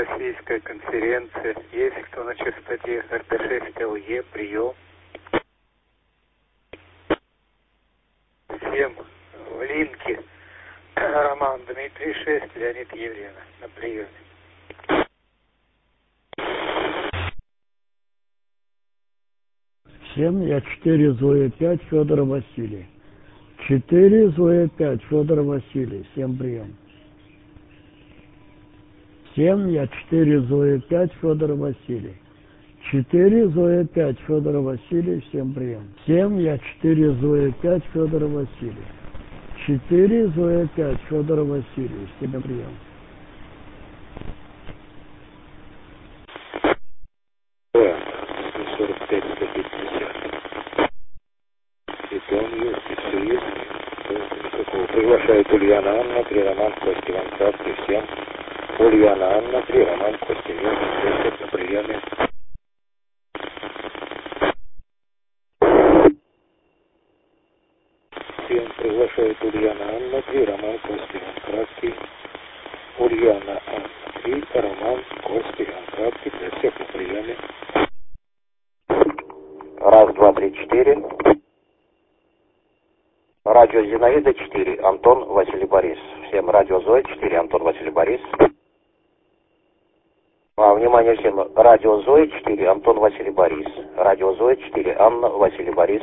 Российская конференция. Есть кто на частоте РТ6ЛЕ? Прием. Всем в линке. Роман Дмитрий 6, Леонид Елена. На приеме. Всем я 4 Зоя 5 Федор Василий. 4 Зоя 5 Федор Василий. Всем прием. Всем я 4 Зоя 5 Федор Василий. 4 Зоя 5 Федор Василий. Всем прием. Всем я 4 Зоя 5 Федор Василий. 4 Зоя 5 Федор Василий. Всем прием. Приглашает Ульяна Анна, 3 Роман, Костя, Иван Кравский, всем. Ульяна Анна, 3 Роман, Костя, Иван, на приеме. Всем приглашает Ульяна Анна, 3 Роман, Костя, Иван Кравский. Ульяна Анна, 3 Роман, Костя, Иван Кравский, для всех на приеме. Раз, два, три, 4. Радио Зинаида 4, Антон Василий Борис. Всем радио Зоя 4, Антон Василий Борис. Внимание всем, радио Зоя 4, Антон Василий Борис. Радио Зоя 4, Анна Василий Борис.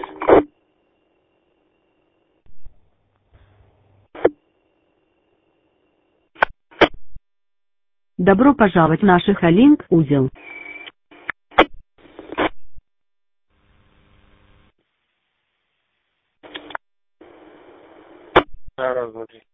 Добро пожаловать в наш Эхолинк узел. Раз, два, три.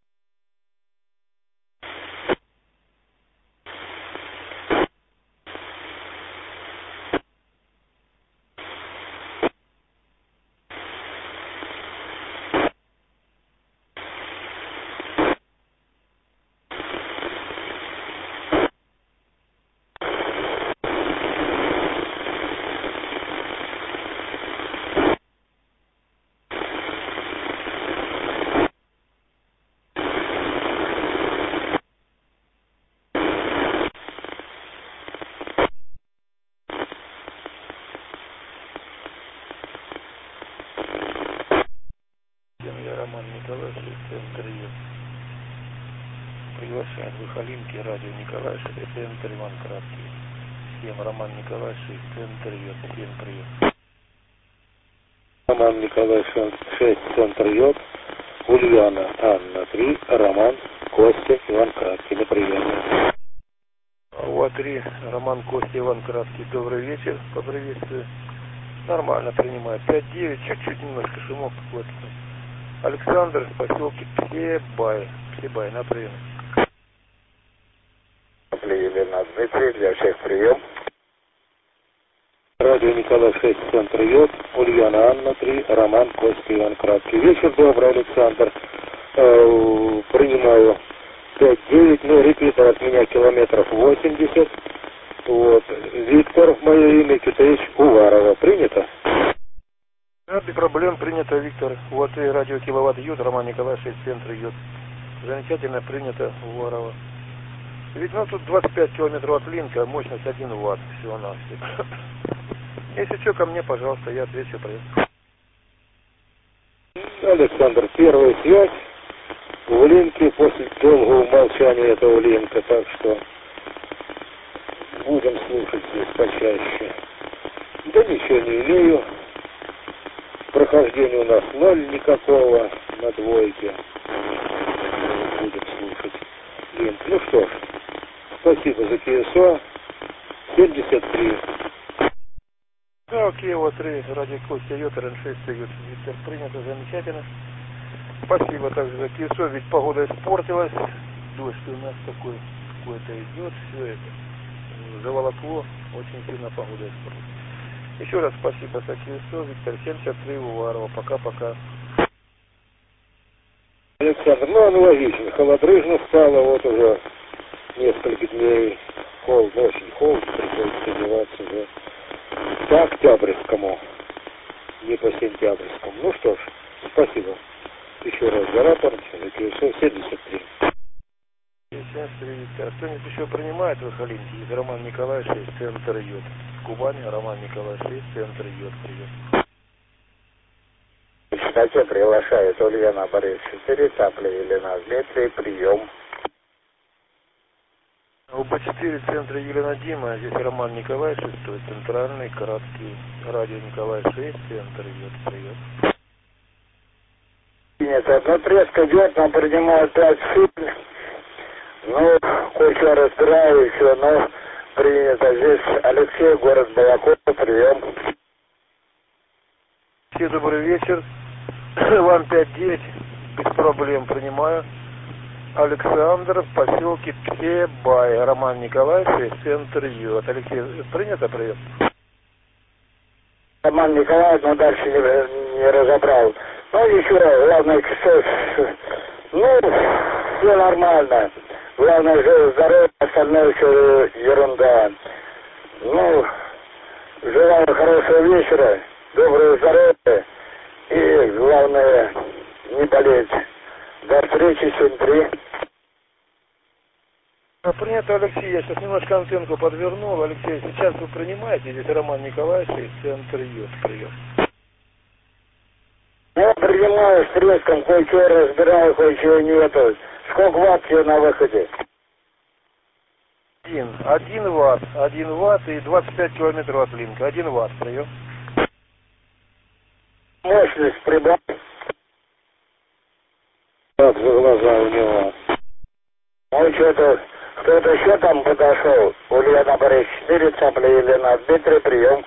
Роман Николаевич, интервью. Приглашаем в Эхолинке радио Николаевич, это Иван Кравский. Всем Роман Николаевич, интервью. Всем прием. Роман Николаевич 6, центр Йод. Ульяна Анна 3, Роман Костя Иван Кравский на приеме. УА-3, Роман Костя Иван Кравский. Добрый вечер, поприветствую. Нормально принимаю. 5-9, чуть-чуть немножко шумок какой-то. Александр в поселке Псебай, на прием. Елена Дмитрий, для всех прием. Радио Николай 6, центр Йод. Ульяна Анна 3, Роман Костя Иван Кравский. Вечер добрый, Александр. Принимаю 5-9, ну, репетитор от меня километров 80. Вот. Виктор, мое имя, Китаевич Уварова. Принято? Без проблем, принято, Виктор. Вот и радио Киловатт Йод, Роман Николаевич, центр Йод. Замечательно принято, Уварова. Ведь ну тут 25 километров от линка, мощность 1 ватт всего-навсего. Если что, ко мне, пожалуйста, я отвечу, прием. Александр, первая связь в линке после долгого умолчания этого линка, так что будем слушать здесь почаще. Да ничего не имею. Прохождения у нас 0 никакого на двойке. Будем слушать линк. Ну что ж, спасибо за КСО. 73. Да, окей, вот 3, радио Костя Йод, РН6 Йод. Виктор, принято, замечательно. Спасибо также за КСО, ведь погода испортилась. Дождь у нас такой какой-то идет, все это заволокло, очень сильно погода испортилась. Еще раз спасибо за КСО, Виктор, 73, Уварова, пока-пока. Александр, ну аналогично, холодрыжно стало, вот уже несколько дней, холодно, очень холодно, приходится одеваться уже по октябрьскому, не по сентябрьскому. Ну что ж, спасибо еще раз за рапорт, за КСО 73. 73 Виктор. Кто-нибудь еще принимает в Халинке? Из Роман Николаевич, центр Йод. Кубань, Роман Николаевич, центр Йод. Привет. В частоте приглашает Ульяна Борис 4, Цапля Елена Дмитрий, прием. УБ-4, центр Елена Дима, здесь Роман Николаевич, центральный, краткий, радио Николай 6, центр Йод. Привет. Нет, одна треска идет, но принимает 5 сильно. Ну, кое-что разбираю еще, но принято. Здесь Алексей, город Балаков, прием. Все добрый вечер. Вам 5-9, без проблем принимаю. Александр в поселке Псебай, Роман Николаевич, центр Йод. Алексей, принято, привет? Роман Николаевич, но дальше не разобрал. Ну, еще, главное, часов, ну, все нормально. Главное, же здоровье, остальное все ерунда. Ну, желаю хорошего вечера, доброго здоровья и, главное, не болеть. До встречи, 7-3. Принято, Алексей, я сейчас немножко антенку подвернул. Алексей, сейчас вы принимаете, здесь Роман Николаевич, центр Йод, привет. Я принимаю с треском, кое-что разбираю, кое-что нету. Сколько ватт тебе на выходе? 1 ватт и 25 километров от линка. 1 ватт, прием. Мощность прибавь. Вот за глаза у него. Ну, что-то, кто-то еще там подошел. Ульяна Борис 4, Цапля Елена Дмитрий, прием.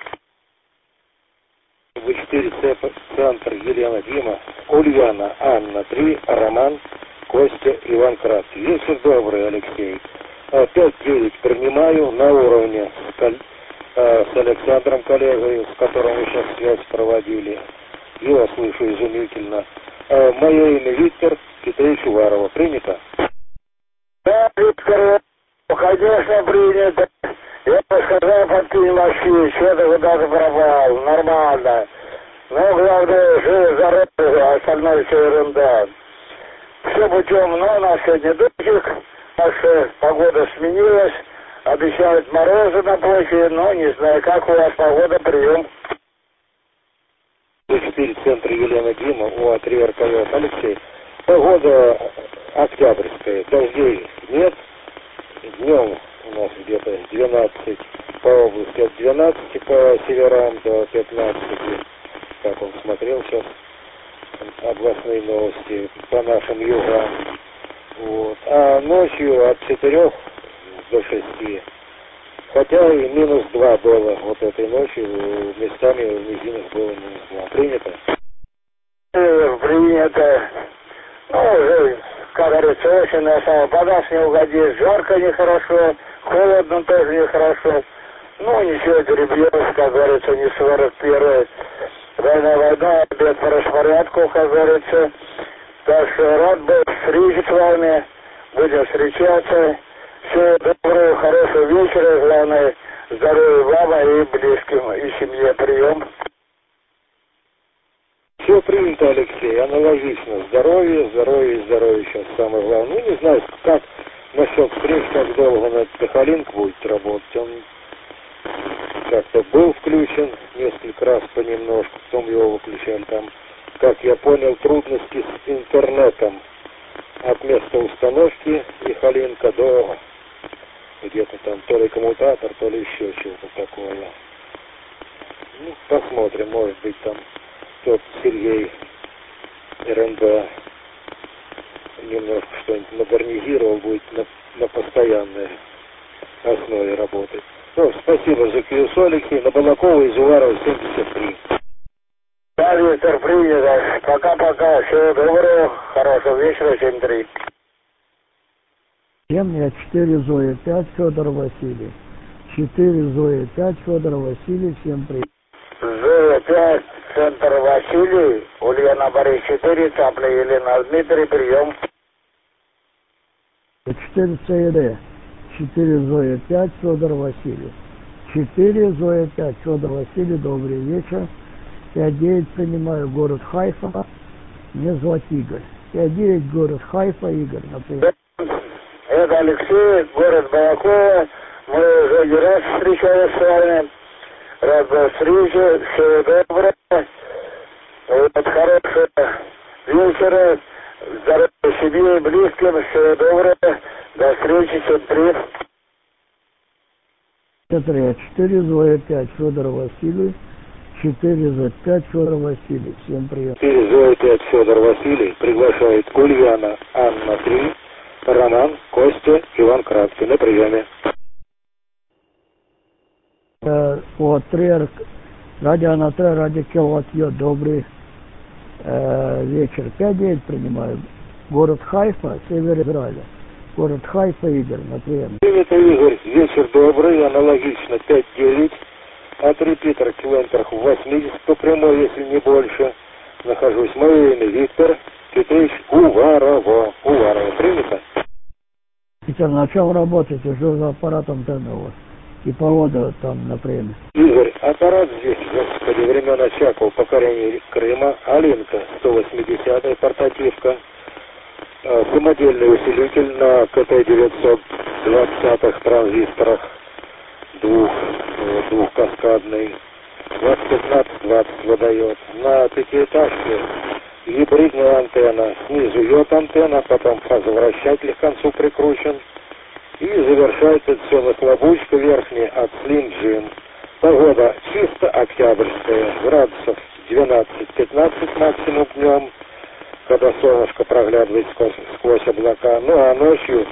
В4 центр Елена Дима, Ульяна Анна 3, Роман, Костя, Иван Краткий. Вечер добрый, Алексей. 5-9 принимаю на уровне с Александром коллегой, с которым мы сейчас связь проводили. Его слышу изумительно. Мое имя Виктор Петрович Уварова. Принято? Да, Виктор, конечно, принято. Я бы сказал, подкинь мощи, что-то куда-то пропал, нормально. Но главное, жив, здоровье, а остальное все ерунда. Все путем, но у нас сегодня дождик, наша погода сменилась, обещают морозы на почве, но не знаю, как у вас погода, прием. 4 центр Елена Дима, УА-3 РКВ. Алексей, погода октябрьская, дождей нет, днем у нас где-то 12 по области, от 12 по северам до 15, как он смотрел сейчас областные новости по нашим югам. Вот. А ночью от 4 до 6. Хотя и -2 было вот этой ночью, местами в низинах было -2. Принято? Принято. Ну, уже, как говорится, очень на самом подашь не угодишь. Жарко нехорошо, холодно тоже нехорошо. Ну, ничего, перебьешь, как говорится, не 41-й. Война, обед по распорядку, как говорится. Так что рад был встретить с вами. Будем встречаться. Всего доброго, хорошего вечера. Главное, здоровья вам и близким, и семье. Прием. Все принято, Алексей, аналогично. Здоровье, здоровье и здоровье сейчас самое главное. Ну, не знаю, как насчет встреч, как долго на Сахалинк будет работать. Он как-то был включен несколько раз понемножку, потом его выключали. Там, как я понял, трудности с интернетом от места установки Сахалинка до где-то там то ли коммутатор, то ли еще чего-то такое. Ну, посмотрим, может быть там тот Сергей РНБ немножко что-нибудь модернизировал, будет на постоянной основе работать. Ну, спасибо за QSO, Алексей. На Балакова из Уварова 73. Да, Виктор, принято. Пока-пока. Всего доброго. Хорошего вечера. 7-3. 7, я 4, Зоя 5, Федор Василий. 4, Зоя 5, Федор Василий. Всем привет. Зоя 5, центр Василий. Ульяна Борис 4, Цапля Елена Дмитрий, прием. 4, ЦР. 4, Зоя 5, Федор Василий. 4, Зоя 5, Федор Василий, добрый вечер. 5-9 принимаю, город Хайфа. Меня зовут Игорь. 5-9, город Хайфа, Игорь, например. Это Алексей, город Балаково. Мы уже не раз встречались с вами. Рад был встрече. Всего доброго. Вот, хорошего вечера. Здоровья себе и близким. Всего доброго. До встречи. 7-3. 4 Зоя 5 Федор Василий. 4 за 5 Федор Василий. Всем привет. 4 Зоя 5 Федор Василий приглашает Ульяна, Анна 3, Роман, Костя, Иван Краткий на приеме. Вот 3 радио Анатолий, радио Киловатт-Йо. Добрый вечер. 5-9 принимаю. Город Хайфа, север Израиля. Город Хайфа, Игорь, на приеме. Это Игорь, вечер добрый, аналогично 5-9. От репетера километрах 80 по прямой, если не больше. Нахожусь. Мое имя Виктор Петрович Уварово. Уварово. Принято? Питер, на чем работаете? Что за аппарат антенны у вас? И погода там на приеме. Игорь, аппарат здесь, господи, времен Очакова, покорение Крыма, Алинка, 180-я портативка, самодельный усилитель на КТ-920 транзисторах, двухкаскадный, 2015-20 выдает. На пятиэтажке гибридная антенна, снизу йод антенна, потом фазовращатель к концу прикручен. И завершается все нахлобучка верхняя от Slim Jim. Погода чисто октябрьская, градусов 12-15 максимум днем, когда солнышко проглядывает сквозь облака. Ну а ночью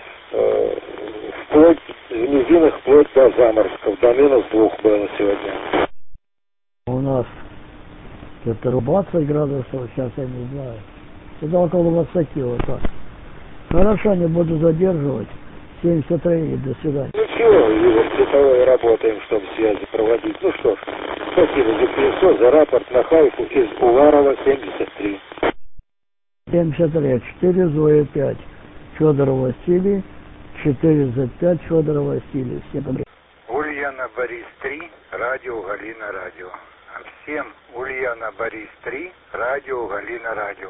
вплоть в низинах вплоть до заморозков, до -2 было сегодня. У нас где-то 20 градусов, сейчас я не знаю. Это около 20 вот так. Хорошо, не буду задерживать. 73, до свидания. Ничего, Игорь, для того и работаем, чтобы связи проводить. Ну что ж, спасибо за колесо, за рапорт на Хайфу из Уварова 73. 73, 4 Зоя 5 Федор Василий, 4 за 5 Федор Василий. Всем привет. Ульяна Борис 3, радио Галина радио. Всем Ульяна Борис 3, радио Галина радио.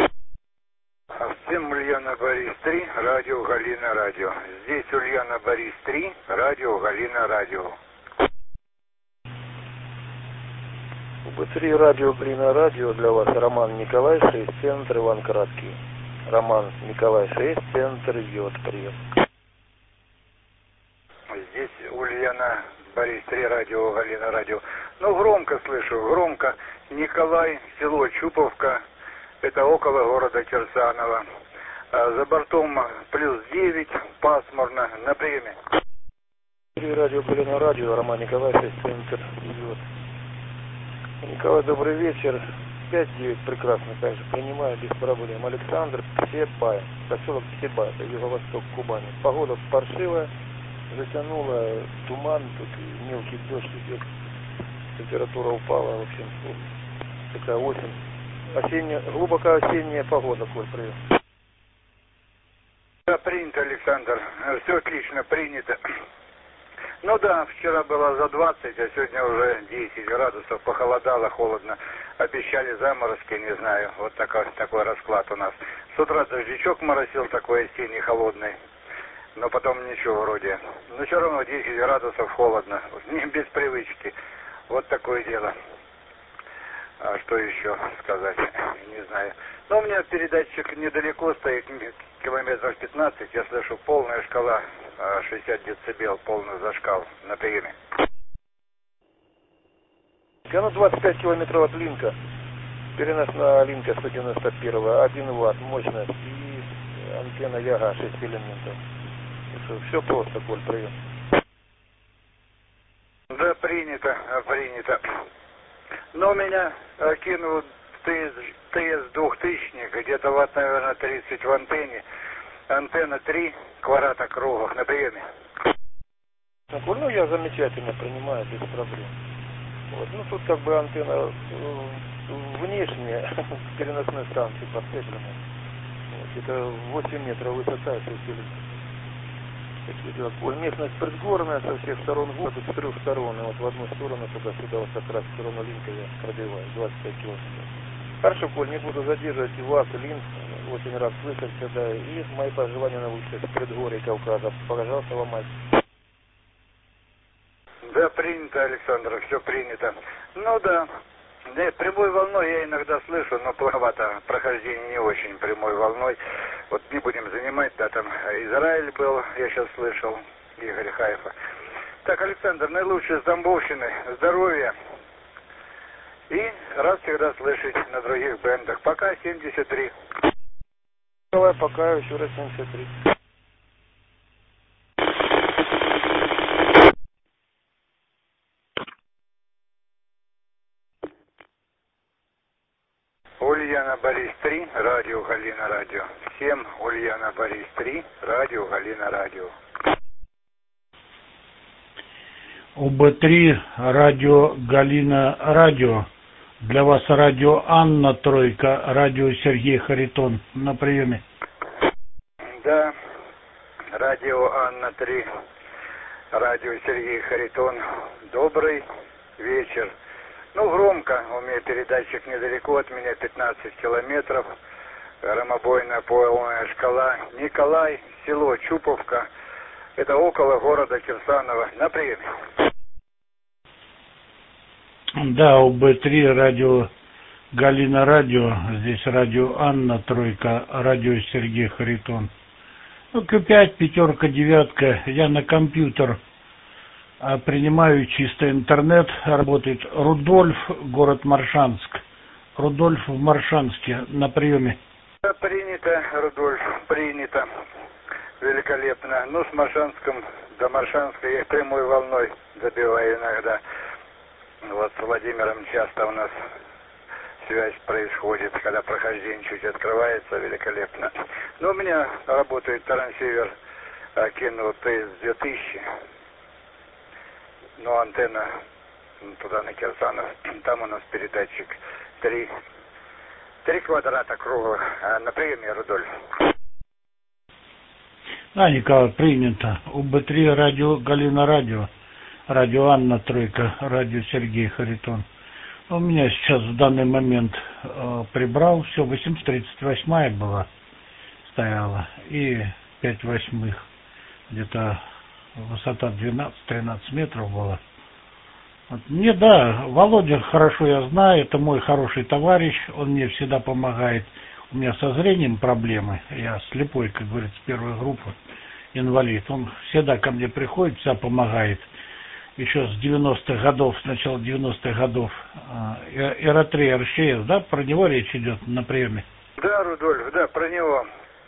Всем Ульяна Борис 3, радио Галина радио. Здесь Ульяна Борис 3, радио Галина радио. УБ3 радио Галина радио. Для вас Роман Николай 6, центр Иван Краткий. Роман Николай 6, центр Йод. Привет. Здесь Ульяна Борис 3, радио Галина радио. Ну, громко слышу, громко. Николай, село Чуповка. Это около города Кирсанова. За бортом +9, пасмурно, на приеме. Радио Галина радио, Роман Николай, 6, центр Йод. Николай, добрый вечер. 5-9 прекрасно также принимаю, без проблем. Александр, Петбай, поселок Петбай, это юго-восток Кубани. Погода паршивая, затянула, туман, тут мелкий дождь идет, температура упала, в общем, такая осень. Осенняя, глубоко осенняя погода, Коль, привет. Да, принято, Александр. Все отлично, принято. Ну да, вчера было за 20, а сегодня уже 10 градусов. Похолодало, холодно. Обещали заморозки, не знаю. Вот такой расклад у нас. С утра дождичок моросил, такой осенний, холодный. Но потом ничего вроде. Но все равно 10 градусов холодно. Не без привычки. Вот такое дело. А что еще сказать, не знаю. Но у меня передатчик недалеко стоит, километров 15, я слышу полная шкала, 60 децибел, полный зашкал на приеме. Ну, 25 километров от Линка, перенос на Линка 191, 1 ватт, мощность и антенна Яга 6 элементов. Все просто, Коль, прием. Да, принято, принято. Но у меня кинул ТС 2000, где-то ватт, наверное, 30 в антенне. Антенна 3 квадрата круглых на приеме. Ну, я замечательно принимаю, без проблем. Вот. Ну, тут как бы антенна внешняя, к переносной станции подцеплена. Вот. Это 8 метров высота, 6 элементов. Местность предгорная, со всех сторон воду, с 3 сторон. И вот в одну сторону, туда-сюда, вот как раз в сторону Линка я пробиваю, 25 километров. Хорошо, Коль, не буду задерживать и вас, и Линк. очень рад слышать всегда. И мои пожелания на лучшее с предгорья Кавказа. Пожалуйста, ломать. Да, принято, Александр, все принято. Ну да. Нет, прямой волной я иногда слышу, но плоховато. Прохождение не очень прямой волной. Вот не будем занимать, да, там Израиль был, я сейчас слышал, Игорь Хайфа. Так, Александр, наилучшее с Тамбовщины, здоровья. И рад всегда слышать на других бендах. Пока 73. Давай, пока, еще раз 73. Ульяна Борис 3, радио Галина радио. Всем Ульяна Борис 3, радио Галина радио. УБ3, радио Галина радио. Для вас радио Анна Тройка, радио Сергей Харитон на приеме. Да, радио Анна 3, радио Сергей Харитон. Добрый вечер. Ну, громко, у меня передатчик недалеко от меня, 15 километров. Громобойная полная шкала. Николай, село Чуповка. Это около города Кирсанова. На приеме. Да, УБ3, радио Галина радио. Здесь радио Анна Тройка, радио Сергей Харитон. Ну, Q5, пятерка, девятка. Я на компьютер принимаю чисто интернет. Работает Рудольф, город Моршанск. Рудольф в Моршанске на приеме. Принято, Рудольф, принято. Великолепно. Ну, с Моршанском до Моршанска я прямой волной добиваю иногда. Вот с Владимиром часто у нас связь происходит, когда прохождение чуть открывается, великолепно. Но у меня работает трансивер Kino TS2000. Но антенна туда на Кирсанов. Там у нас передатчик 3 квадрата круглых. На приеме, Рудольф. Да, Николай, принято. УБ3, радио Галина радио. Радио Анна Тройка, радио Сергей Харитон. У меня сейчас в данный момент прибрал все. 838 была, стояла. И 5/8. Где-то высота 12-13 метров была. Вот. Мне, да, Володя хорошо я знаю, это мой хороший товарищ, он мне всегда помогает. У меня со зрением проблемы, я слепой, как говорится, первой группы, инвалид. Он всегда ко мне приходит, всегда помогает. Еще с 90-х годов, с начала 90-х годов, Эратрей РЧС, да, про него речь идет на приеме? Да, Рудольф, да, про него,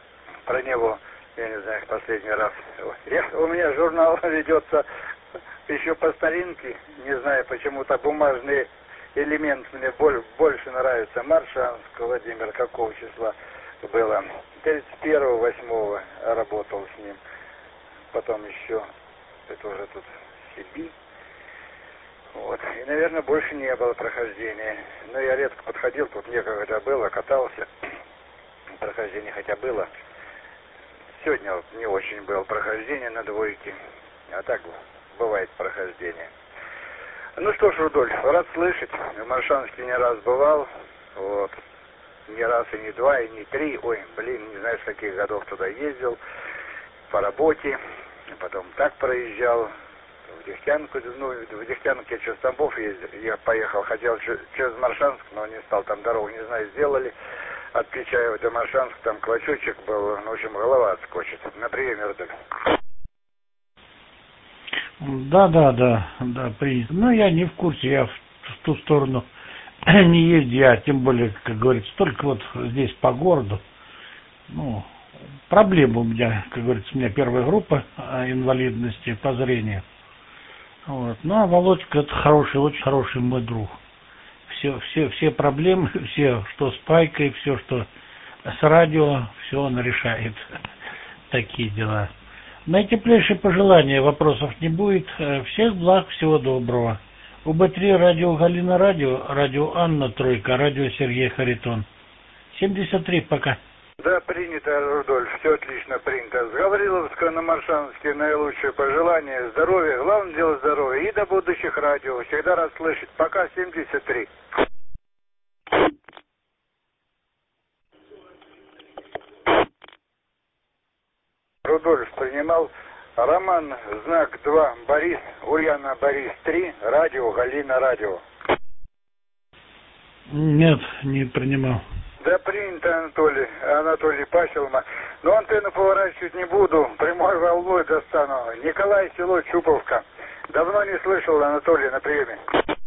я не знаю, последний раз. У меня журнал ведется еще по старинке, не знаю, почему-то бумажный элемент мне больше нравится. Моршанск, Владимир, какого числа было? 31-8 работал с ним. Потом еще, это уже тут Сибирь. Вот. И, наверное, больше не было прохождения. Но я редко подходил, тут некогда было, катался. Прохождение хотя было. Сегодня вот не очень было прохождение на двойке. А так бывает прохождение. Ну что ж, Рудольф, рад слышать. В Моршанске не раз бывал. Вот. Не раз и не два, и не три. Ой, блин, не знаю, с каких годов туда ездил. По работе. Потом так проезжал. В Дегтянку, ну, в Дегтянку я через Тамбов ездил. Я поехал, хотел через Моршанск, но не стал. Там дорогу, не знаю, сделали. От Печаева до Моршанска там клочочек был. В общем, голова отскочит. На приеме, Рудольф. Да, принято. Но я не в курсе, я в ту сторону не езжу, я тем более, как говорится, только вот здесь по городу. Ну, проблема у меня, как говорится, у меня первая группа инвалидности по зрению. Вот. Ну, а Володька это хороший, очень хороший мой друг. Все проблемы, все, что с пайкой, все, что с радио, все он решает. Такие дела. Наитеплейшие пожелания, вопросов не будет. Всех благ, всего доброго. УБ3, радио Галина радио, радио Анна Тройка, радио Сергей Харитон. 73, пока. Да, принято, Рудольф, все отлично принято. С Гавриловска на Моршанске наилучшие пожелания, здоровья, главное дело здоровья. И до будущих радио. Всегда рад слышать. Пока, 73. Рудольф принимал. Роман, знак 2, Борис, Ульяна, Борис 3, радио, Галина, радио. Нет, не принимал. Да принято, Анатолий Паселма. Но антенну поворачивать не буду, прямой волной достану. Николай, село Чуповка. Давно не слышал, Анатолий, на приеме.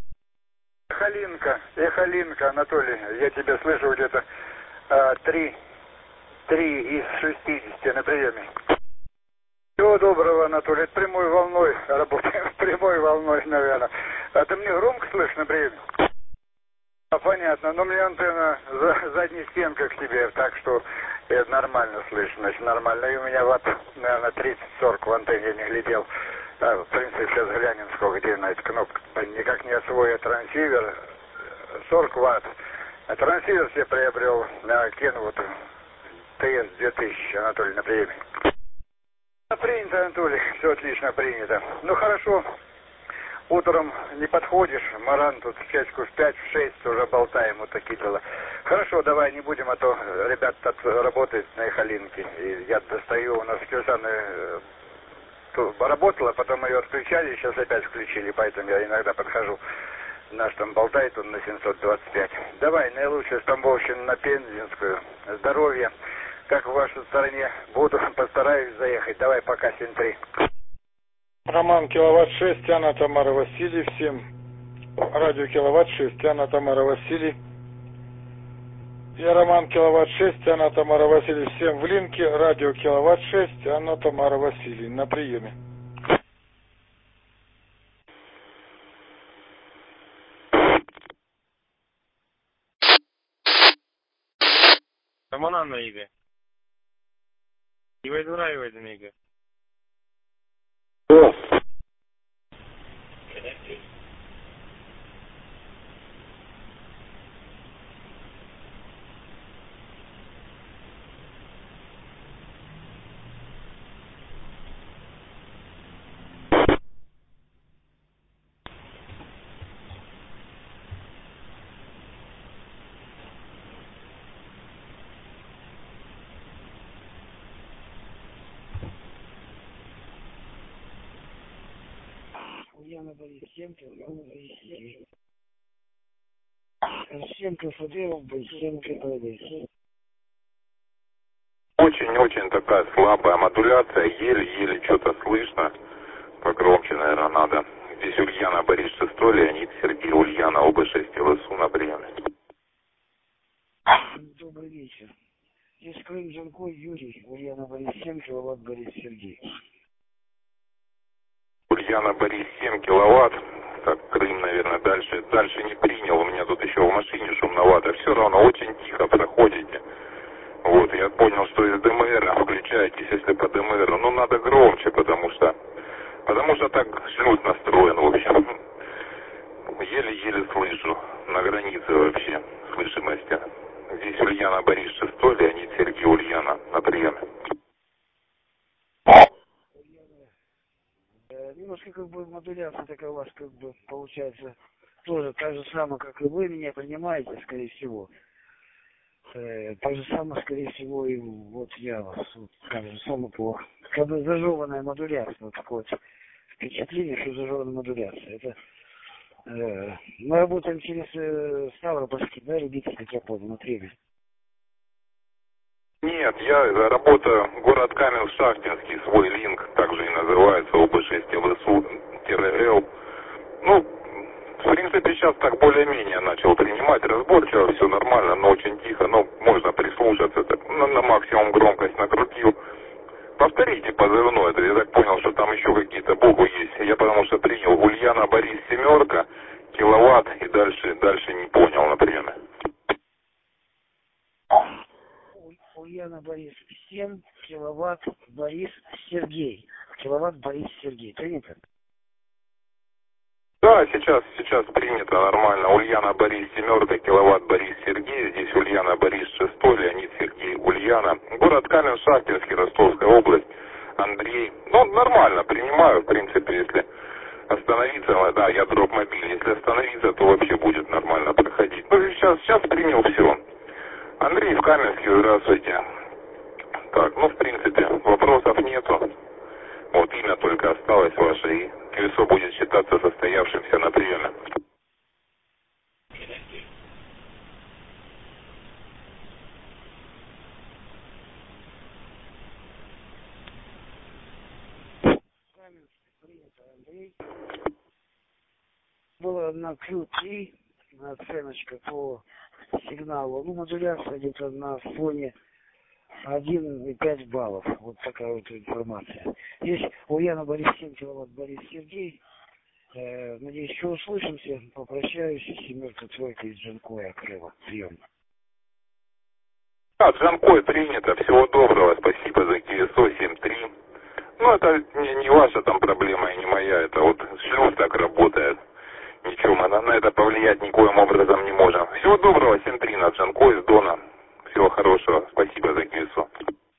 Эхолинка, Анатолий, я тебя слышу где-то 3 из 60 на приеме. Всего доброго, Анатолий. Это прямой волной работаем. Прямой волной, наверное. А ты мне громко слышишь на приеме? Понятно. Но мне антенна задней стенка к тебе, так что это нормально слышно. Значит, нормально. И у меня ватт, наверное, 30-40 в антенне не глядел. В принципе, сейчас глянем, сколько где на эту кнопку. Никак не освоил трансивер. 40 ватт. А трансивер себе приобрел на Kenwood TS-2000, Анатолий, на приеме. Принято, Анатолий, все отлично принято. Ну хорошо, утром не подходишь, Маран тут в часиков в 5-6 уже болтаем, вот такие дела. Хорошо, давай не будем, а то ребята тут работают на Эхолинке. И я достаю, у нас Кирсана работала, потом ее отключали, сейчас опять включили, поэтому я иногда подхожу. Наш там болтает он на 725. Давай, наилучшая Тамбовщина на Пензенскую. Здоровья. Как в вашей стороне буду, постараюсь заехать. Давай, пока, 7-3. Роман, киловатт 6, Анна, Тамара, Василий. Всем радио киловатт 6, Анна, Тамара, Василий. Я Роман, киловатт 6, Анна, Тамара, Василий. Всем в линке. Радио киловатт 6, Анна, Тамара, Василий. На приеме. Роман Игорь. Ивай Дура, Ивай Демига. Ульяна Борисенко, Ульяна Борисенко. Борисенко Фадеев, Борисенко Борисенко. Очень-очень такая слабая модуляция, еле-еле что-то слышно. Погромче, наверное, надо. Здесь Ульяна, Борис 6, Леонид, Сергей, Ульяна, оба 6 ЛСУ на приеме. Добрый вечер. Здесь Крым, Жанкой, Юрий, Ульяна Борисенко, киловатт Борис Сергей. Ульяна, Борис 7 киловатт. Так, Крым, наверное, дальше не принял. У меня тут еще в машине шумновато. Все равно очень тихо проходите. Вот, я понял, что из ДМР включаетесь, если по ДМР. Ну, надо громче, потому что так шлют настроен, в общем. Еле-еле слышу. На границе вообще слышимости. Здесь Ульяна, Борис 6, Леонид, Сергей, Ульяна на приеме. Немножко как бы модуляция такая у вас как бы получается тоже так же самое, как и вы меня понимаете, скорее всего. Так же самое, скорее всего, и вот я вас, вот, так же самое плохо. Как бы зажеванная модуляция, вот такое вот впечатление, что зажеванная модуляция. Это мы работаем через Ставропольский, да, ребята, как я понял, на приеме. Нет, я работаю город Каменск-Шахтинский, свой линк, также и называется ОБ6ЛСУ-Л. Ну, в принципе, сейчас так более-менее начал принимать разборчиво, все нормально, но очень тихо, но можно прислушаться, так, на максимум громкость накрутил. Повторите позывной, это я так понял, что там еще какие-то буквы есть. Я потому что принял Ульяна, Борис 7, киловатт, и дальше не понял, например. Ульяна Борис 7, киловатт Борис Сергей. Киловатт Борис Сергей. Принято? Да, сейчас принято нормально. Ульяна Борис 7, киловатт Борис Сергей. Здесь Ульяна Борис 6, Леонид Сергей, Ульяна. Город Каменск-Шахтинский, Ростовская область. Андрей. Ну, нормально принимаю, в принципе, если остановиться, да, я дроп мобиль. Если остановиться, то вообще будет нормально проходить. Ну, сейчас принял все. Андрей в Каменске, здравствуйте. Так, ну, в принципе, вопросов нету. была на Q3 оценочка по сигналу. Ну, модуляция где-то на фоне 1,5 баллов. Вот такая вот информация. Здесь Ульяна Борис 7 киловатт, Борис Сергей. Надеюсь, еще услышимся. Попрощаюсь. 7-3 из Джанкоя, Крыма. Прием. Джанкой принято. Всего доброго. Спасибо за КСО 7.3. Ну, это не ваша там проблема и не моя. Это вот шлюз так работает. Ничего, мы на это повлиять никоим образом не можем. Всего доброго. 7.3 на Джанкой из Дона. Всего хорошего. Спасибо за КСО.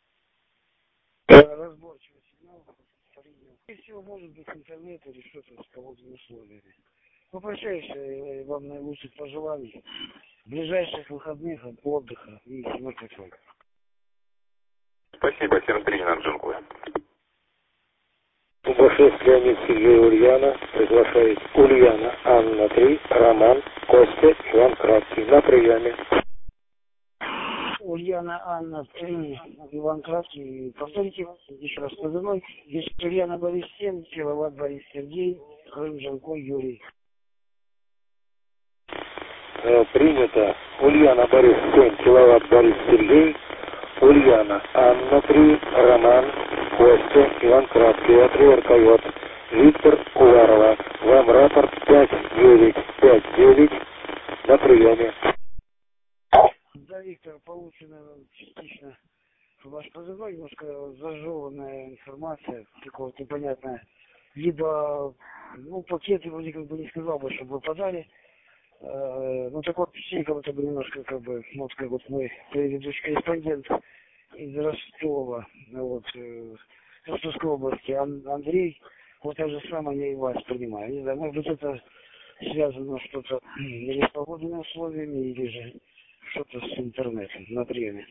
Разборчивый сигнал. И всего может быть интернет или что-то с погодными условиями. Попрощаюсь, вам наилучших пожеланий. Ближайших выходных, отдыха и всего такого. Спасибо, 7.3 на Джанкой. УБ-6 Леонид Сергей Ульяна приглашает Ульяна Анна 3, Роман, Костя, Иван Краткий на приеме. Ульяна Анна 3, Иван Краткий. Повторите еще раз позывной. Здесь Ульяна Борис 7, киловатт Борис Сергей, Крым, Джанкой, Юрий. Принято. Ульяна Борис 7, киловатт Борис Сергей, Ульяна Анна 3, Роман, Костя, Иван Краткий, А3 РКЙ, Виктор Уварова. Вам рапорт 5959 на приеме. Да, Виктор, получено частично ваш позывной, немножко зажеванная информация, какого-то непонятная. Либо, ну, пакеты вроде как бы не сказал бы, чтобы вы подали. Ну, такое впечатление, как будто бы немножко, как бы, вот как вот мой предыдущий корреспондент из Ростова, вот, Ростовской области, Андрей, вот так же самое я и вас понимаю. Не знаю, может быть, это связано что-то или с погодными условиями, или же что-то с интернетом на приеме.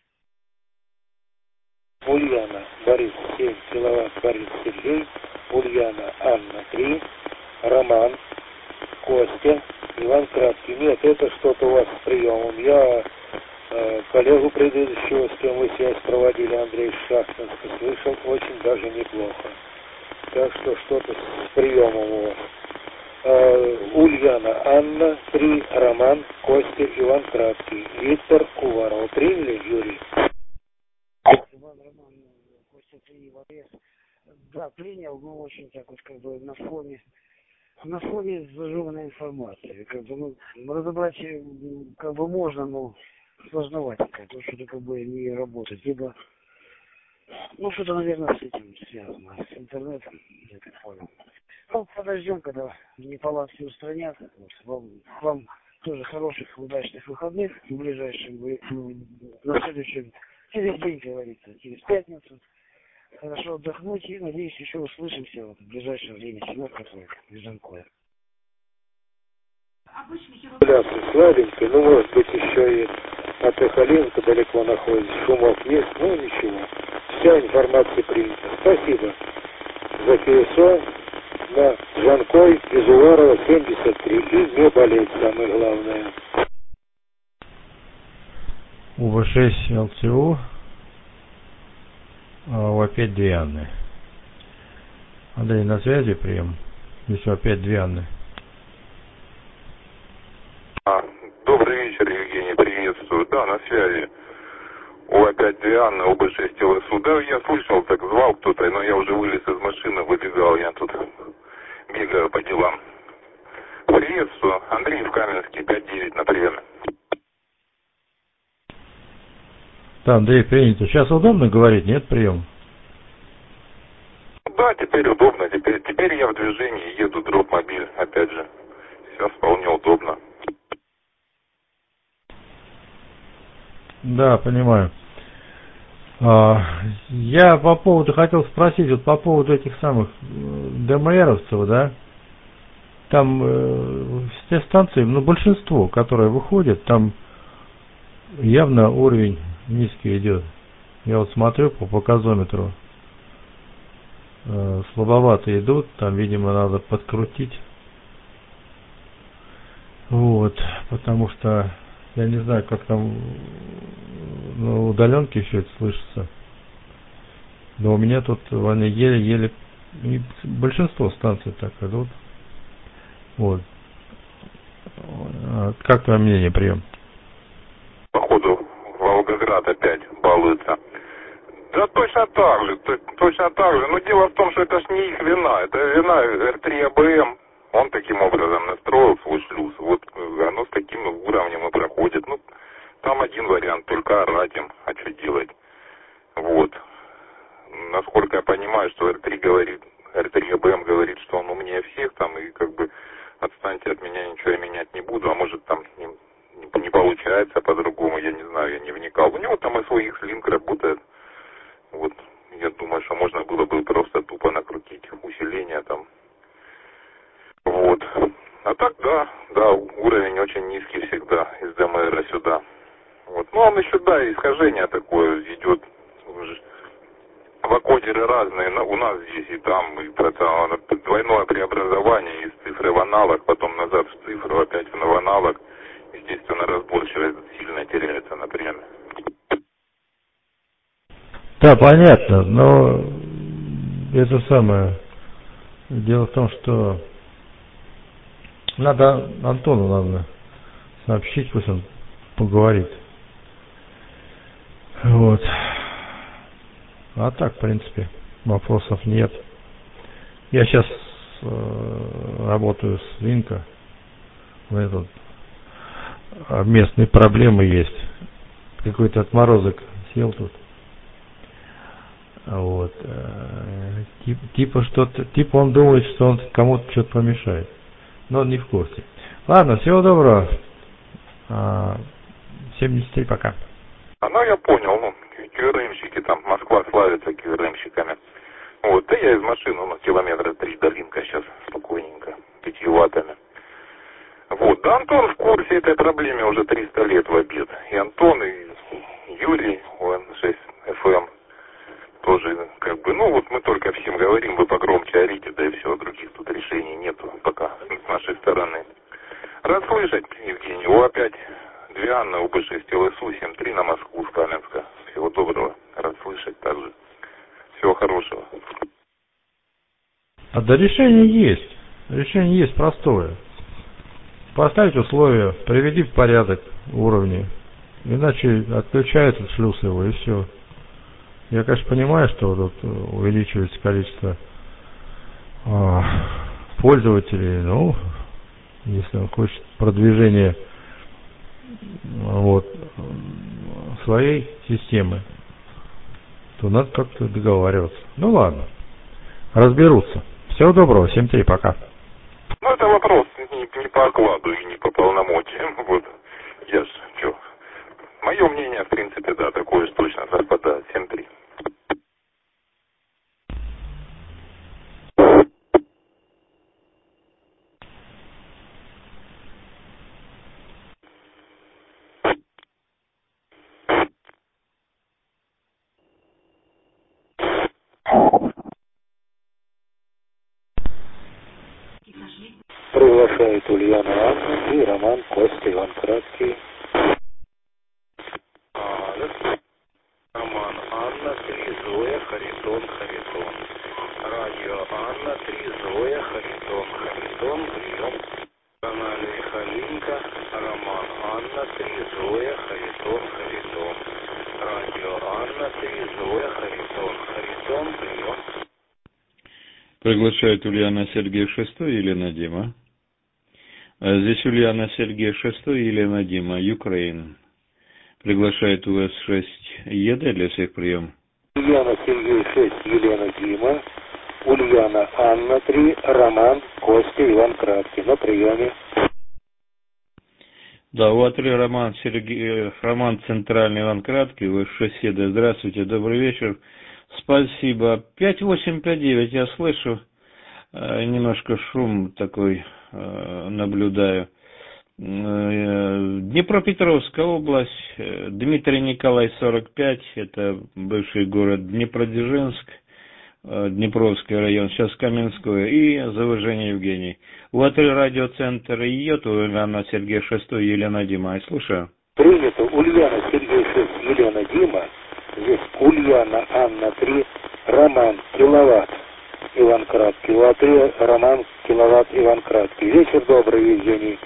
Ульяна Борис 7, киловатт Борис Сергей, Ульяна Анна 3, Роман, Костя, Иван Краткий. Нет, это что-то у вас с приемом. Я коллегу предыдущего, с кем вы связь проводили, Андрей Шахтинский, слышал очень даже неплохо. Так что что-то с приемом у вас. Ульяна Анна 3, Роман, Костя, Иван Краткий, Виктор Уваров. Приняли, Юрий? Иван, Роман, Костя 3, Иван. Да, принял, но очень так вот как бы на фоне зажеванной информации. Как бы, ну, разобрать как бы можно, но сложновато, потому что как бы не работает. Либо, ну, что-то, наверное, с этим связано, с интернетом, я так понял. Ну, подождем, когда неполадки устранят. Вот, вам тоже хороших, удачных выходных в ближайшем, на следующем, через день, говорится, через пятницу. Хорошо отдохнуть и, надеюсь, еще услышимся вот, в ближайшее время. 7-3 из Джанкоя. Слабенький, ну, может быть, еще и от Эхолинка далеко находится, шумок есть, ну, ничего. Вся информация принята. Спасибо за КСО на Джанкой из Уварова 73. И не болеть, самое главное. УВ-6 ЛЦУ. Опять две Анны. Андрей, на связи, прием. Здесь опять две Анны. Добрый вечер, Евгений, приветствую. Да, на связи. Опять две Анны, ОБ-6 ЛСУ. Да, я слышал, так звал кто-то, но я уже вылез из машины, выбегал, я тут бегаю по делам. Приветствую. Андрей в Каменске, 5-9 на приеме. Да, Андрей, принято. Сейчас удобно говорить, нет, прием? Да, теперь удобно. Теперь я в движении, еду дроп-мобиль, опять же. Сейчас вполне удобно. Да, понимаю. Я по поводу хотел спросить, вот по поводу этих самых ДМРовцев, да? Там все станции, ну, большинство, которые выходят, там явно уровень низкий идет. Я вот смотрю по показометру. Слабовато идут, там, видимо, надо подкрутить. Вот, потому что я не знаю, как там на удаленке еще это слышится. Но у меня тут они еле-еле, большинство станций так идут. Вот. как твое мнение, прием? Походу, Волгоград опять балуется. Да точно так же. Но дело в том, что это ж не их вина. Это вина R3 АБМ. Он таким образом настроил свой шлюз. Вот оно с таким уровнем и проходит. Ну, там один вариант, только орать им. А что делать? Вот. Насколько я понимаю, что R3 АБМ говорит, что он умнее всех там, и как бы отстаньте от меня, ничего я менять не буду. А может там не получается по-другому, я не знаю, я не вникал. У него там SOX Link работает. Вот, я думаю, что можно было бы просто тупо накрутить усиление там. Вот. А так, да, уровень очень низкий всегда из ДМР сюда. Вот. Ну, он еще, да, искажение такое идет. Вакодеры разные, у нас здесь и там, и двойное преобразование из цифры в аналог, потом назад в цифру, опять в аналог. Естественно, разборчивость сильно теряется, например. Да, понятно, но это самое. Дело в том, что надо Антону сообщить, пусть он поговорит. Вот. А так, в принципе, вопросов нет. Я сейчас работаю с Линка. Местные проблемы есть. Какой-то отморозок сел тут. Вот. Типа он думает, что он кому-то что-то помешает. Но он не в курсе. Ладно, всего доброго. 73 пока. Ну, я понял, КРМщики там, Москва славится КРМщиками. Вот, да я из машины, километра 3 до Линка сейчас спокойненько, 5 ваттами. Вот, да Антон в курсе этой проблемы уже 300 лет в обед. И Антон, и Юрий, ОН6 FM. Тоже, как бы, вот мы только всем говорим, вы погромче орите, да и все, других тут решений нету пока с нашей стороны. Рад слышать, Евгений, опять 2 Анны, УБ6 ЛСУ, 7-3 на Москву, Сталинска. Всего доброго, рад слышать также. Всего хорошего. А да решение есть простое. Поставить условия, приведи в порядок уровни, иначе отключается шлюз его и все. Я, конечно, понимаю, что тут увеличивается количество пользователей, если он хочет продвижения своей системы, то надо как-то договариваться. Ну ладно, разберутся. Всего доброго, 7-3, пока. Это вопрос не по окладу и не по полномочиям. Вот, я ж, мое мнение, в принципе, да, такое же точно совпадает. 7-3. Приглашает Ульяна Анна и Роман Костя Иван Краткий. Роман Анна, 3 Зоя, Харитон. Радио Анна, 3 Зоя, Харитон, прием. Канале Халинка, Роман Анна, 3 Зоя, Харитон. Радио Анна, 3 Зоя, Харитон, прием. Приглашает Ульяна Сергей Шестой, Елена Дима. Здесь Ульяна Сергей Шестой, Елена Дима, Украина. Приглашает УС-6 ЕД для всех прием. Ульяна Сергей 6, Елена Дима. Ульяна Анна 3, Роман Костя Иван Краткий. На приеме. Да, УА-3 Роман Центральный Иван Краткий, УС-6 ЕД. Здравствуйте, добрый вечер. Спасибо. 5859, я слышу. Немножко шум такой наблюдаю. Днепропетровская область, Дмитрий Николай 45, это бывший город Днепродзержинск, Днепровский район, сейчас Каменское, и Завыжение Евгений. УА-3 радиоцентр ИОТ, Ульяна Сергей 6, Елена Дима. Я слушаю. Принято. Ульяна Сергей 6, Елена Дима. Здесь Ульяна Анна 3, Роман Киловатт Иван Краткий. УА-3 Роман Киловатт Иван Краткий. Вечер добрый, Евгений.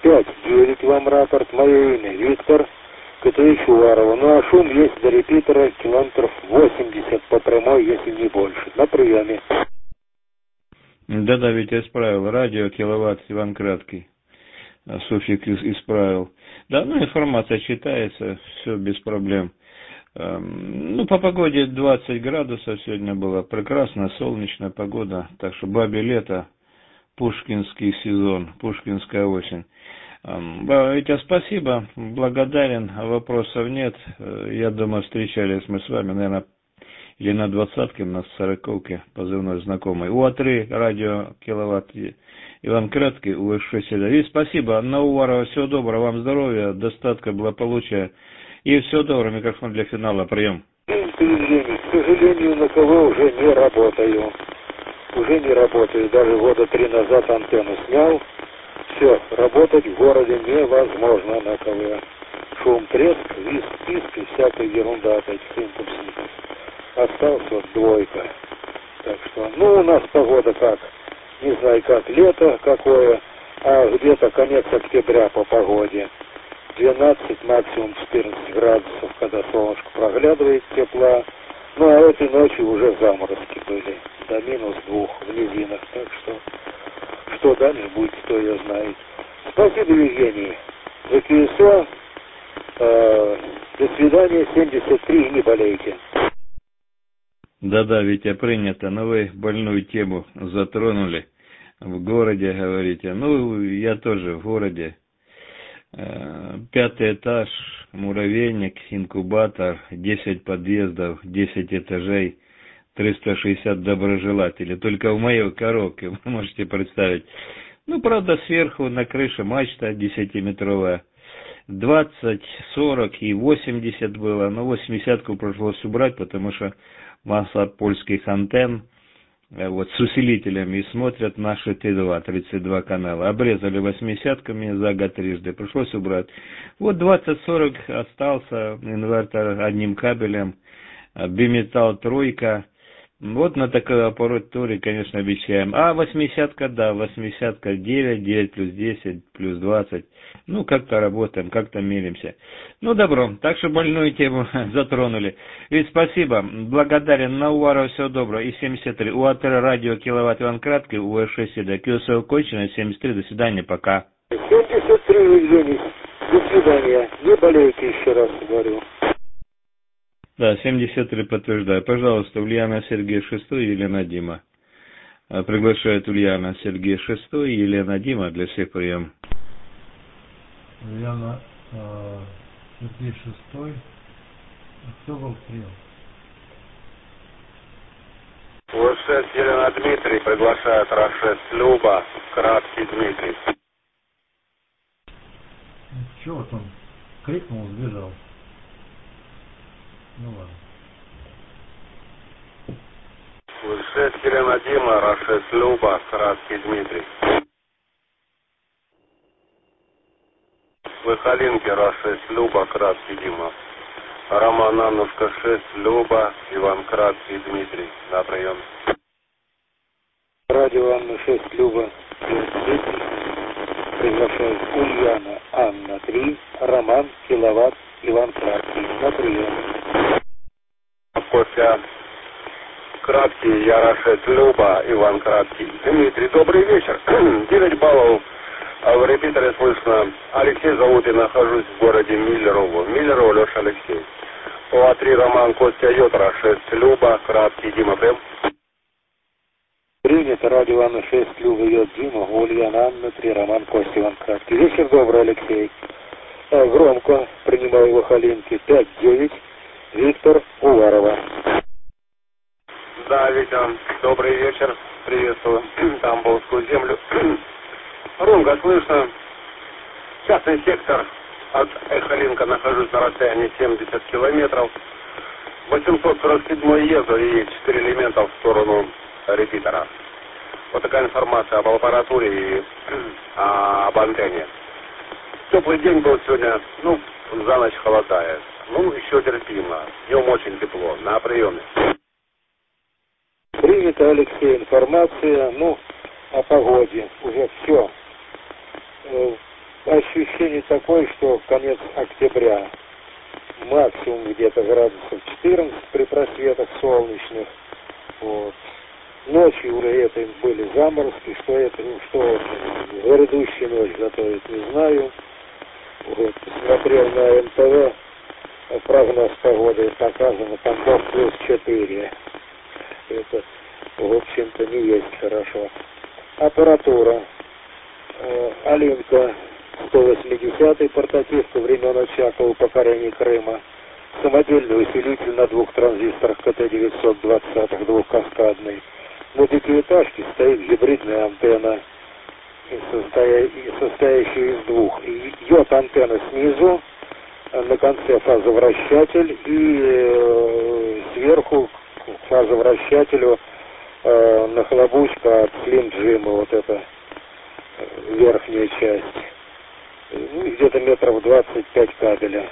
5-9 вам рапорт. Мое имя Виктор. КТИ Уварова. Ну а шум есть до репитера километров 80 по прямой, если не больше. На приеме. Да-да, ведь я исправил. Радио, киловатт, Иван Краткий. Суффикс исправил. Да, ну информация читается, все без проблем. Ну, по погоде 20 градусов сегодня было. Прекрасная солнечная погода. Так что бабе лето, пушкинский сезон, пушкинская осень. Витя, спасибо, благодарен, вопросов нет. Я думаю, встречались мы с вами, наверное, или на 20-ке, на 40-ке, позывной знакомый. УА-3, радио, киловатт, Иван Краткий, УС-6. И спасибо, на Уварова, всего доброго, вам здоровья, достатка, благополучия. И всего доброго, микрофон для финала, прием. К сожалению, на КВ уже не работаю. Уже не работаю, даже года 3 назад антенну снял. Все, работать в городе невозможно на КВ. Шум, треск, визг, писк и всякая ерунда от этих импульсников. Остался вот 2. Так что, ну, у нас погода как, не знаю, как лето какое, а где-то конец октября по погоде. 12, максимум 14 градусов, когда солнышко проглядывает, тепла. Ну, а этой ночью уже заморозки были, до -2 в низинах. Так что дальше будет, кто ее знает. Спасибо, Евгений. ВКСО, до свидания, 73, не болейте. Да-да, Витя, принято. Но вы больную тему затронули. В городе, говорите. Ну, я тоже в городе. 5-й этаж, муравейник, инкубатор, 10 подъездов, 10 этажей, 360 доброжелателей. Только в моей коробке, вы можете представить. Ну, правда, сверху на крыше мачта 10-метровая. 20, 40 и 80 было. Но 80-ку пришлось убрать, потому что масса польских антенн вот с усилителями и смотрят наши Т2, 32 канала. Обрезали 80-ками за год трижды, пришлось убрать. Вот 20-40 остался, инвертор одним кабелем, биметалл 3. Вот на такой аппаратуре, конечно, обещаем. А 80-ка, да, 80-ка 9, 9 плюс 10, плюс 20. Ну, как-то работаем, как-то миримся. Ну, добро. Так что больную тему затронули. И спасибо. Благодарен. На Уварова всего доброго. И 73. УА-3, радио, киловатт, Иван Краткий, УС-6, да, КСО Кочина, 73. До свидания, пока. 73, Евгений. До свидания. Не болейте, еще раз говорю. Да, 73 подтверждаю. Пожалуйста, Ульяна, Сергей, 6, Елена, Дима. Приглашает Ульяна, Сергей, 6, Елена, Дима для всех прием. Ульяна, Сергей, 6. Кто был прием? УС-6, Елена, Дмитрий, приглашает РА-6, Люба, Краткий, Дмитрий. Чего вот он крикнул, сбежал? Ну ладно. УС-6, Елена, Дима, РА-6, Люба, Краткий, Дмитрий. Выхолинки, РА-6, Люба, Краткий, Дима. Роман, Аннушка, 6, Люба, Иван, Краткий, Дмитрий. На прием. Радио Анна 6, Люба, Дмитрий. Приглашает Ульяна, Анна 3, Роман, киловатт, Иван Краткий. На прием. Кофе. Краткий, я РА-6, Люба, Иван Краткий. Дмитрий, добрый вечер. 9 баллов. В репитере слышно. Алексей зовут, и нахожусь в городе Миллерово. Миллерово, Леша, Алексей. ОА-3, Роман, Костя, Йод, РА-6, Люба, Краткий, Дима, прям. Принято. Радио Анна 6, Люба, Йод, Дима, Ульяна, Анна 3, Роман, Костя, Иван Краткий. Вечер добрый, Алексей. Громко принимаю Выхолинки. 5-9. Виктор, Уварова. Да, Витя, добрый вечер. Приветствую Тамбовскую землю. Громко слышно. Частный сектор от Эхолинка, нахожусь на расстоянии 70 километров. 847 езду и 4 элемента в сторону репитера. Вот такая информация об аппаратуре и об антенне. Теплый день был сегодня, ну, за ночь холодает. Ну, еще терпимо. Днем очень тепло. На приеме. Принято, Алексей, информация, ну, о погоде. Уже все. ощущение такое, что конец октября. Максимум где-то градусов 14 при просветах солнечных. Вот. Ночью уже это были заморозки, что это, что грядущая ночь готовит, не знаю. Вот. Смотрел на МТВ, прогноз погоды показано, там плюс 4. Это, в общем-то, не есть хорошо. Аппаратура. Алинка 180-й портатив времен Очакова, покорения Крыма. Самодельный усилитель на 2 транзисторах КТ-920 двухкаскадный. На пятиэтажке стоит гибридная антенна, состоящая из 2. Йод-антенна снизу, на конце фазовращатель, и сверху к фазовращателю нахлобучка от Slim Jim, вот эта верхняя часть. Ну, где-то метров 25 кабеля.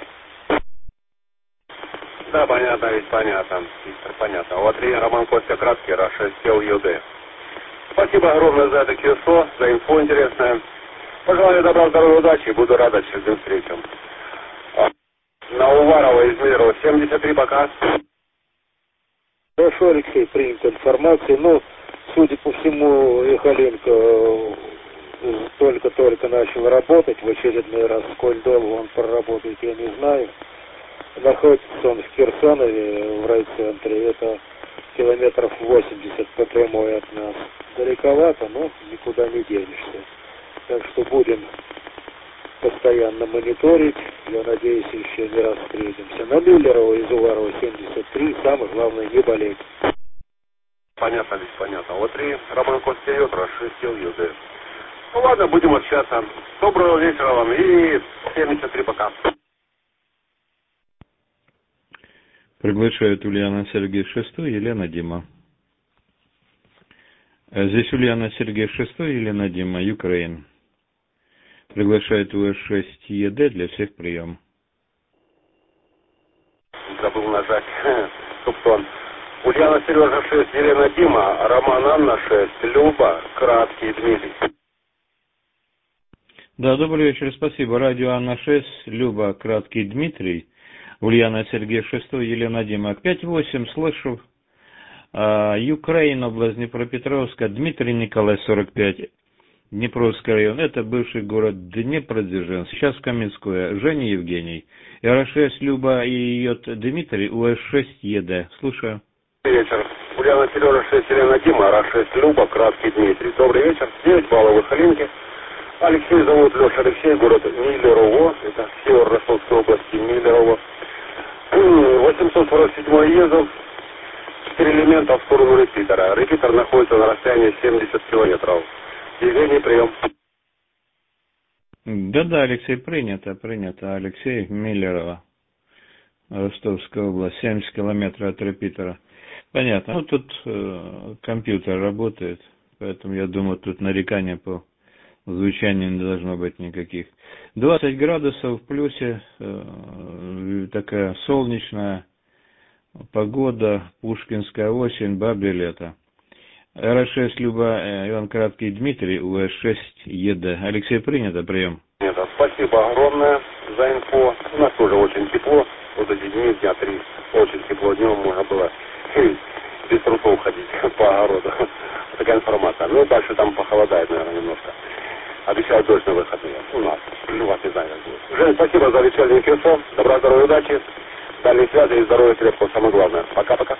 Да, понятно, ведь понятно. Понятно. Вот Роман Костя Краткий, Ра-6 ЮД. Спасибо огромное за это КСО, за инфу интересное. Пожелаю добра, здоровья, удачи. Буду рад очередным встречам. На Уварова из Мирова 73, пока. Хорошо, Алексей, принята информация. Ну, судя по всему, Эхоленко только-только начал работать в очередной раз. Сколь долго он проработает, я не знаю. Находится он в Кирсанове, в райцентре. Это километров 80 по прямой от нас. Далековато, но никуда не денешься. Так что будем постоянно мониторить. Я надеюсь, еще не раз встретимся. На Миллерова из Уварова 73. Самое главное, не болеть. Понятно, ведь понятно. Вот и Роман Костя Ра-6 ЮД. Ну ладно, будем общаться. Доброго вечера вам и 73, пока. Приглашают Ульяна Сергей VI, Елена Дима. Здесь Ульяна Сергей VI, Елена Дима, Украина. Приглашает УС-6 ЕД для всех прием. Забыл нажать. Субтон. Ульяна Сережа 6, Елена Дима, Роман Анна 6, Люба, Краткий Дмитрий. Да, добрый вечер, спасибо. Радио Анна 6, Люба, Краткий Дмитрий, Ульяна Сергей 6, Елена Дима. 5-8, слышу. Украина, область Днепропетровска, Дмитрий Николай 45, Днепровский район. Это бывший город Днепродзержинск, сейчас Каменское. Женя Евгений. Ра-6, Люба и Йод Дмитрий, УС-6 ЕД. Слушаю. Добрый вечер. Ульяна Сережа 6, Елена Дима, Ра-6, Люба, Краткий Дмитрий. Добрый вечер. 9 баллов в Эхоленке. Алексей зовут, Леша Алексей, город Миллерово, это север Ростовской области, Миллерово. 847 ездов, 4 элемента в сторону репитера. Репитер находится на расстоянии 70 километров. Евгений, прием. Да, Алексей, принято. Алексей Миллерово, Ростовская область, 70 километров от репитера. Понятно. Ну, тут компьютер работает, поэтому я думаю, тут нарекания по звучанию не должно быть никаких. 20 градусов в плюсе, такая солнечная погода, пушкинская осень, бабье лето. Ра-6 Люба, Иван Краткий Дмитрий, УС-6 ЕД. Алексей, принято, прием. Нет, спасибо огромное за инфо. У нас тоже очень тепло, вот эти дня 3, очень тепло, днем можно было без трусов ходить по огороду. Такая информация. Ну, дальше там похолодает, наверное, немножко. Обещают дождь на выходные. У нас. У вас не знаю, как будет. Жень, спасибо за вечерний КСО. Добра, здоровья, удачи. Дальней связи и здоровья крепкого, самое главное. Пока-пока.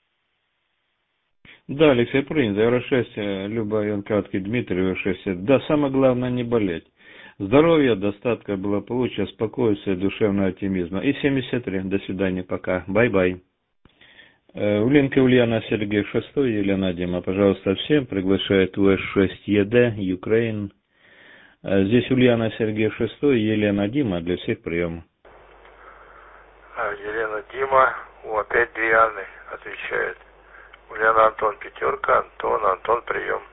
Да, Алексей, принято. Ра-6, Люба, Иван Краткий Дмитрий, УС-6. Да, самое главное не болеть. Здоровья, достатка, благополучия, спокойствия, душевного оптимизма. И 73. До свидания, пока. Бай-бай. Улинка Ульяна Сергей 6, Елена Дима. Пожалуйста, всем. Приглашает УС-6 ЕД, Украина. Здесь Ульяна Сергей 6, Елена Дима для всех приемов. Елена Дима, опять две Анны отвечает. Ульяна Антон 5, Антон прием.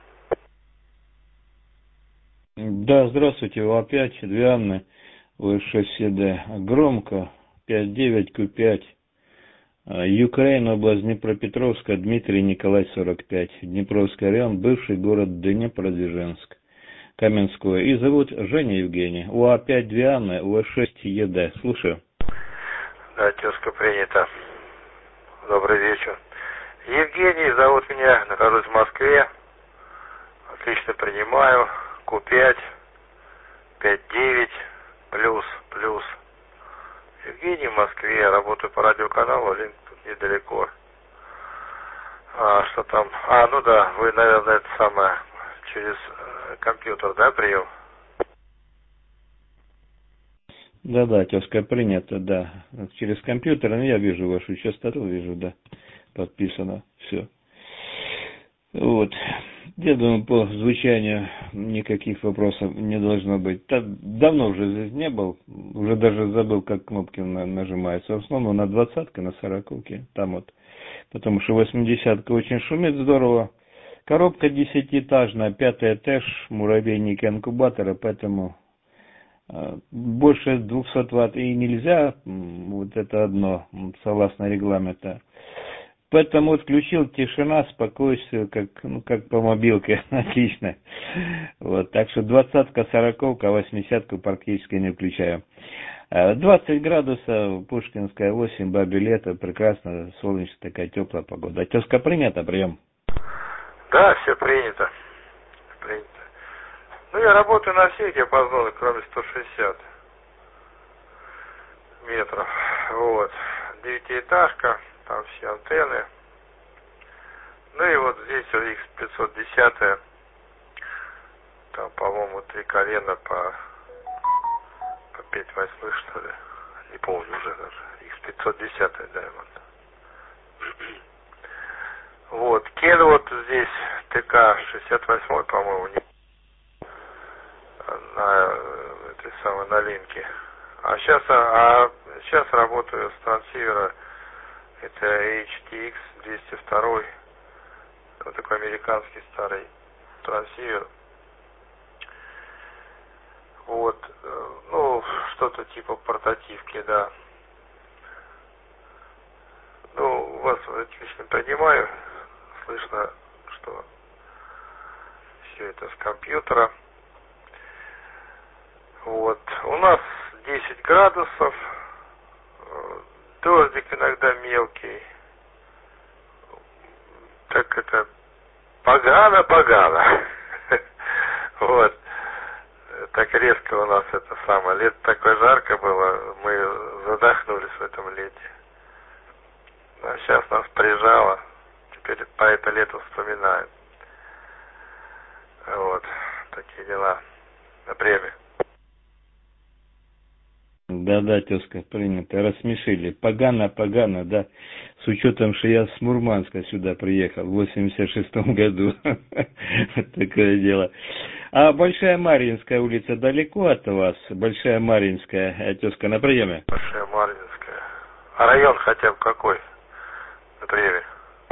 Да, здравствуйте, опять две Анны, УС-6 ЕД. Громко, 5-9, Q5. Украина, область Днепропетровска, Дмитрий Николай 45. Днепровский район, бывший город Днепродзержинск. Каменское. И зовут Женя Евгений. УА-5 2 Анны, УА-6 ЕД. Слушаю. Да, тезка, принято. Добрый вечер. Евгений зовут меня, нахожусь в Москве. Отлично принимаю. Q5, 5-9, плюс. Евгений в Москве. Работаю по радиоканалу, Линк тут недалеко. Что там? Ну да, вы, наверное, это самое, через компьютер, да, прием? Да, тезка, принято, да. Через компьютер, я вижу вашу частоту, вижу, да. Подписано, все. Вот. Я думаю, по звучанию никаких вопросов не должно быть. Давно уже здесь не был, уже даже забыл, как кнопки нажимаются. В основном на 20-ке, на 40-ке, там вот. Потому что 80-ка очень шумит здорово. Коробка 10-этажная, 5-й этаж, муравейник инкубатора, поэтому больше 200 ватт и нельзя, вот это одно, согласно регламенту. Поэтому отключил, тишина, спокойствие, как по мобилке, отлично. Вот, так что 20-ка, 40-ка, 80-ку практически не включаю. 20 градусов, Пушкинская 8, бабе лето, прекрасно, солнечная такая теплая погода. Тезка, принято, прием? Да, все принято. Я работаю на всех диапазонах, кроме 160 метров. Вот. 9-этажка, там все антенны. И вот здесь X510, там, по-моему, 3 колена по 5/8, что ли. Не помню уже даже. X510 Diamond. Вот. Кен вот здесь ТК 68, по-моему, на линке. Сейчас работаю с трансивера. Это HTX 202. Вот такой американский старый трансивер. Вот. Что-то типа портативки, да. Вас отлично принимаю. Слышно, что все это с компьютера. Вот. У нас 10 градусов. Дождик иногда мелкий. Так это погано. Вот. Так резко у нас это самое. Лето такое жарко было. Мы задохнулись в этом лете. А сейчас нас прижало. Теперь по это лето вспоминаем. Вот. Такие дела. На премию. Да, тезка, принято. Рассмешили. Погано, да. С учетом, что я с Мурманска сюда приехал в 86-м году. Такое дело. А Большая Марьинская улица далеко от вас? Большая Марьинская, тезка, на приеме? Большая Марьинская. А район хотя бы какой? На приеме.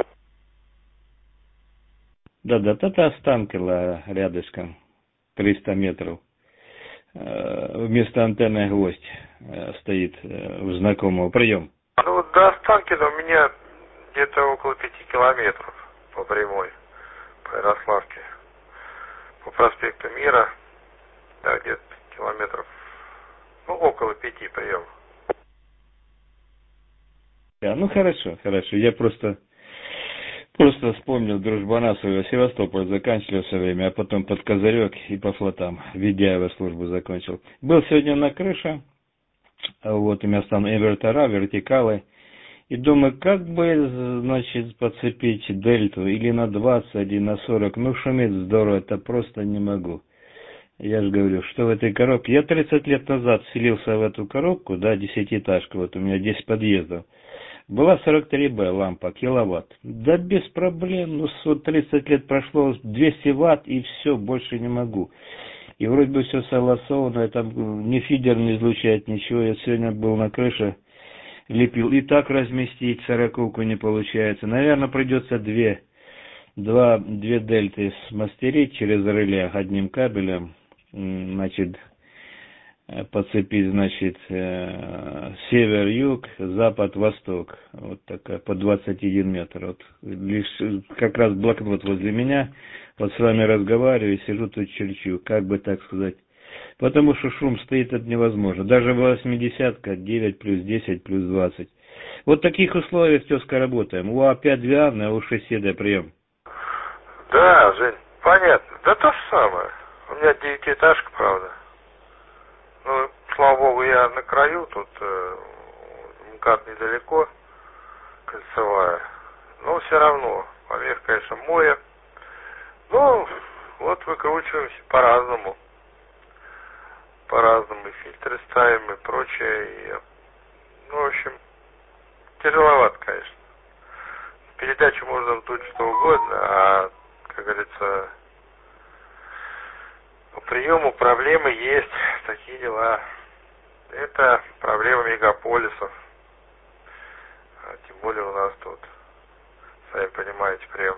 Да, это Останкино рядышком. 300 метров. Вместо антенны гвоздь стоит у знакомого. Прием. До Останкино у меня где-то около 5 километров по прямой, по Ярославке. По проспекту Мира, да, где-то километров, около 5 прием. Хорошо. Я просто вспомнил дружбана своего, Севастополь заканчивал все время, а потом под Козырек и по флотам Ведяева службу закончил. Был сегодня на крыше, вот у меня там инвертора, вертикалы, и думаю, как бы, подцепить дельту или на 20, или на 40, шумит здорово, это просто не могу. Я же говорю, что в этой коробке, я 30 лет назад вселился в эту коробку, да, 10-этажка, вот у меня 10 подъездов. Была 43Б лампа, киловатт. Да без проблем, 30 лет прошло, 200 ватт и все, больше не могу. И вроде бы все согласовано, там ни фидер не излучает ничего. Я сегодня был на крыше, лепил. И так разместить 40-ку не получается. Наверное, придется две дельты смастерить через реле одним кабелем. Подцепить, север-юг, запад-восток. Вот такая, по 21 метр. Вот лишь как раз блокнот возле меня, Вот с вами разговариваю, сижу тут черчу, как бы так сказать. Потому что шум стоит, это невозможно. Даже 80-ка, 9 плюс 10 плюс 20. Вот в таких условиях, тезка, работаем. У опять 2 Анны, у 6 седа прием. Да, Жень, понятно. Да то же самое. У меня 9-этажка, правда. Ну, слава богу, я на краю, тут МКАД недалеко, кольцевая. Но все равно, помех, конечно, море. Ну, вот выкручиваемся по-разному. По-разному и фильтры ставим и прочее. И, ну, в общем, тяжеловато, конечно. Передачу можно вдуть что угодно, а, как говорится, по приему проблемы есть, такие дела. Это проблема мегаполисов. А тем более у нас тут, сами понимаете, прием.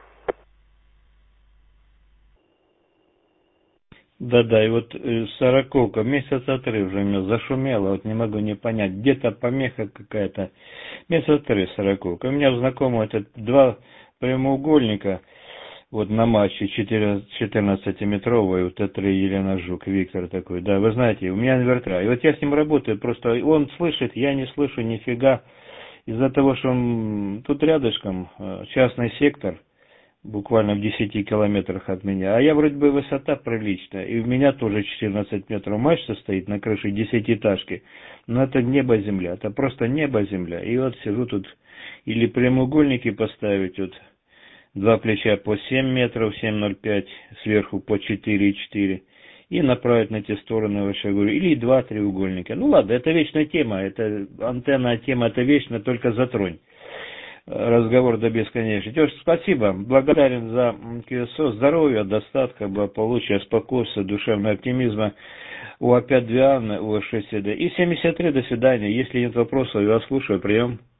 Да-да, и вот 40-ка, месяца 3 уже у меня зашумело, вот не могу не понять, где-то помеха какая-то, месяца 3 40-ка. У меня у знакомого это 2 прямоугольника, вот на матче 14-метровый, вот Т3 Елена Жук, Виктор такой, да, вы знаете, у меня инвертора, и вот я с ним работаю, просто он слышит, я не слышу нифига, из-за того, что он тут рядышком, частный сектор, буквально в 10 километрах от меня. А я вроде бы высота приличная. И у меня тоже 14 метров мачта стоит на крыше 10-этажки. Но это небо-земля. Это просто небо-земля. И вот сижу тут. Или прямоугольники поставить. Вот 2 плеча по 7 метров, 7,05. Сверху по 4,4. И направить на те стороны, вообще говорю. Или 2 треугольника. Ну ладно, это вечная тема. Это антенна тема, это вечно, только затронь. Разговор до бесконечности. Тёж, спасибо. Благодарен за КСО. Здоровья, достатка, благополучия, спокойствия, душевного оптимизма. У опять 2 Анны, у 6 седа. И 73. До свидания. Если нет вопросов, я вас слушаю. Прием.